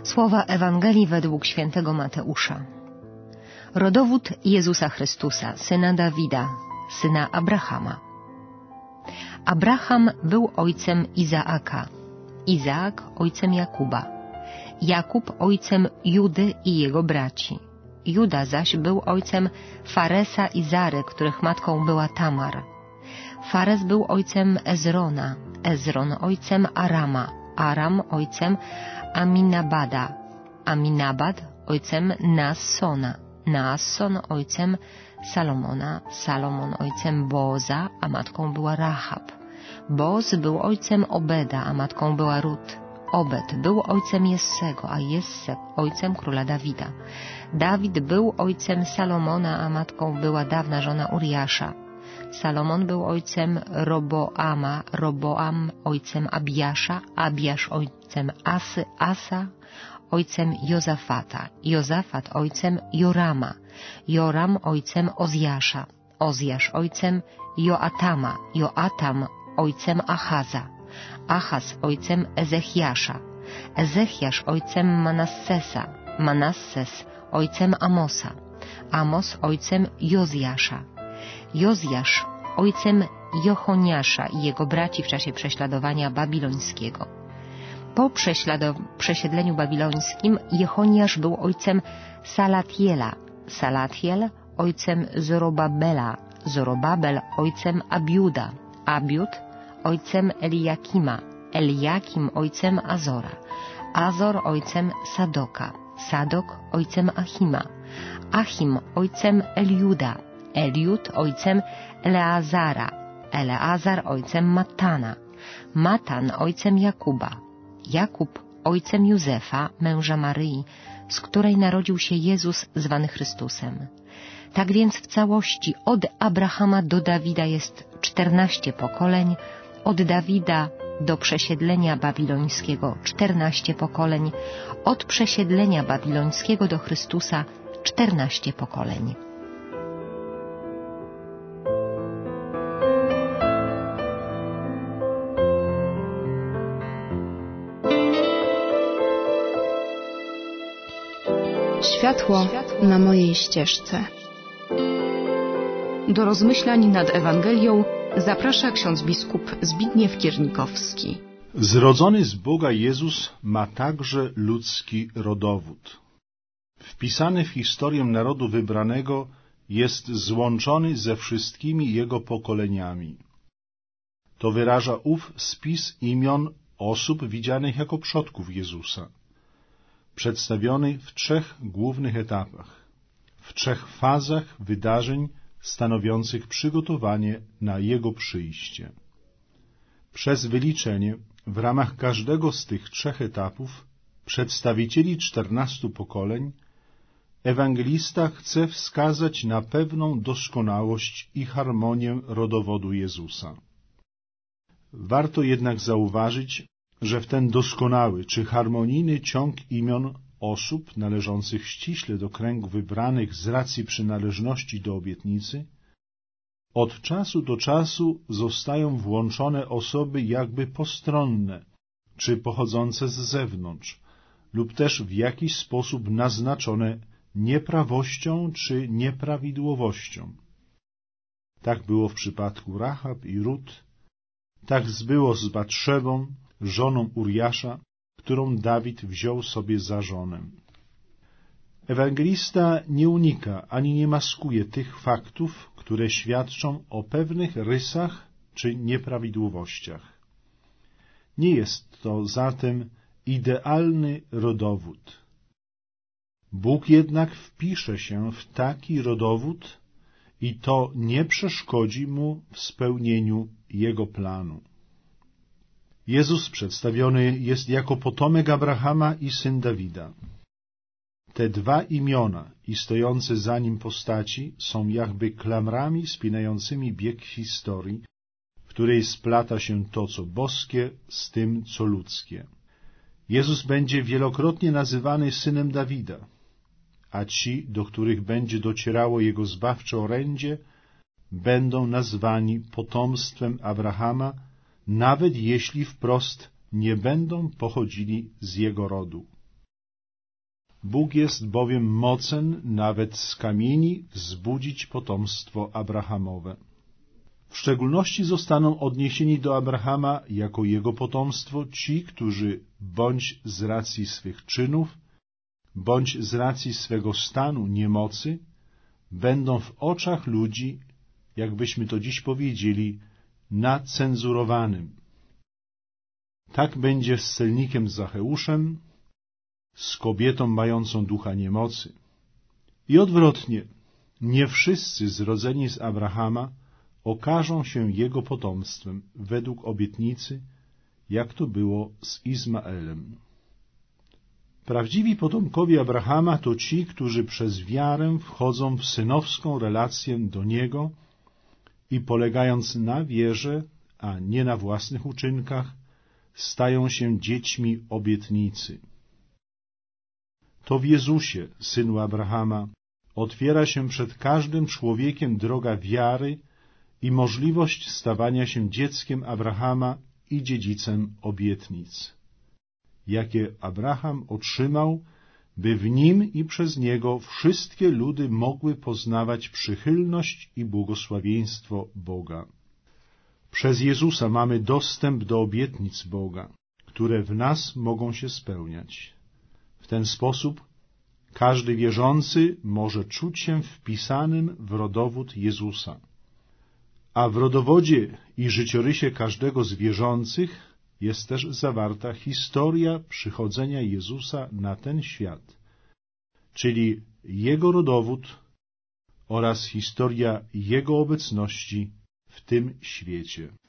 Słowa Ewangelii według świętego Mateusza. Rodowód Jezusa Chrystusa, syna Dawida, syna Abrahama. Abraham był ojcem Izaaka, Izaak ojcem Jakuba, Jakub ojcem Judy i jego braci. Juda zaś był ojcem Faresa i Zary, których matką była Tamar. Fares był ojcem Ezrona, Ezron ojcem Arama, Aram ojcem Aminabada, Aminabad ojcem Naassona, Naasson ojcem Salomona, Salomon ojcem Booza, a matką była Rahab. Booz był ojcem Obeda, a matką była Rut. Obed był ojcem Jessego, a Jesse ojcem króla Dawida. Dawid był ojcem Salomona, a matką była dawna żona Uriasza. Salomon był ojcem Roboama, Roboam ojcem Abiasza, Abiasz ojcem Asy, Asa ojcem Jozafata, Jozafat ojcem Jorama, Joram ojcem Ozjasza, Ozjasz ojcem Joatama, Joatam ojcem Achaza, Achaz ojcem Ezechiasza, Ezechiasz ojcem Manassesa, Manasses ojcem Amosa, Amos ojcem Jozjasza, Jozjasz ojcem Jochoniasza i jego braci w czasie prześladowania babilońskiego. Po przesiedleniu babilońskim Jechoniasz był ojcem Salatiela, Salatiel ojcem Zorobabela, Zorobabel ojcem Abiuda, Abiud ojcem Eliakima, Eliakim ojcem Azora, Azor ojcem Sadoka, Sadok ojcem Achima, Achim ojcem Eliuda, Eliud ojcem Eleazara, Eleazar ojcem Matana, Matan ojcem Jakuba, Jakub ojcem Józefa, męża Maryi, z której narodził się Jezus zwany Chrystusem. Tak więc w całości od Abrahama do Dawida jest 14 pokoleń, od Dawida do przesiedlenia babilońskiego 14 pokoleń, od przesiedlenia babilońskiego do Chrystusa 14 pokoleń. Światło na mojej ścieżce. Do rozmyślań nad Ewangelią zaprasza ksiądz biskup Zbigniew Kiernikowski. Zrodzony z Boga Jezus ma także ludzki rodowód. Wpisany w historię narodu wybranego jest złączony ze wszystkimi jego pokoleniami. To wyraża ów spis imion osób widzianych jako przodków Jezusa, przedstawiony w 3 głównych etapach, w 3 fazach wydarzeń stanowiących przygotowanie na Jego przyjście. Przez wyliczenie w ramach każdego z tych 3 etapów przedstawicieli 14 pokoleń ewangelista chce wskazać na pewną doskonałość i harmonię rodowodu Jezusa. Warto jednak zauważyć, że w ten doskonały czy harmonijny ciąg imion osób należących ściśle do kręgu wybranych z racji przynależności do obietnicy, od czasu do czasu zostają włączone osoby jakby postronne, czy pochodzące z zewnątrz, lub też w jakiś sposób naznaczone nieprawością czy nieprawidłowością. Tak było w przypadku Rahab i Rut, tak było z Batszebą, żoną Uriasza, którą Dawid wziął sobie za żonę. Ewangelista nie unika ani nie maskuje tych faktów, które świadczą o pewnych rysach czy nieprawidłowościach. Nie jest to zatem idealny rodowód. Bóg jednak wpisze się w taki rodowód i to nie przeszkodzi mu w spełnieniu Jego planu. Jezus przedstawiony jest jako potomek Abrahama i syn Dawida. Te 2 imiona i stojące za nim postaci są jakby klamrami spinającymi bieg historii, w której splata się to, co boskie, z tym, co ludzkie. Jezus będzie wielokrotnie nazywany synem Dawida, a ci, do których będzie docierało jego zbawcze orędzie, będą nazwani potomstwem Abrahama, nawet jeśli wprost nie będą pochodzili z jego rodu. Bóg jest bowiem mocen nawet z kamieni wzbudzić potomstwo Abrahamowe. W szczególności zostaną odniesieni do Abrahama jako jego potomstwo ci, którzy bądź z racji swych czynów, bądź z racji swego stanu niemocy, będą w oczach ludzi, jakbyśmy to dziś powiedzieli, nacenzurowanym. Tak będzie z celnikiem Zacheuszem, z kobietą mającą ducha niemocy. I odwrotnie, nie wszyscy zrodzeni z Abrahama okażą się jego potomstwem według obietnicy, jak to było z Izmaelem. Prawdziwi potomkowie Abrahama to ci, którzy przez wiarę wchodzą w synowską relację do Niego i polegając na wierze, a nie na własnych uczynkach, stają się dziećmi obietnicy. To w Jezusie, synu Abrahama, otwiera się przed każdym człowiekiem droga wiary i możliwość stawania się dzieckiem Abrahama i dziedzicem obietnic, jakie Abraham otrzymał, by w nim i przez niego wszystkie ludy mogły poznawać przychylność i błogosławieństwo Boga. Przez Jezusa mamy dostęp do obietnic Boga, które w nas mogą się spełniać. W ten sposób każdy wierzący może czuć się wpisanym w rodowód Jezusa. A w rodowodzie i życiorysie każdego z wierzących jest też zawarta historia przychodzenia Jezusa na ten świat, czyli Jego rodowód oraz historia Jego obecności w tym świecie.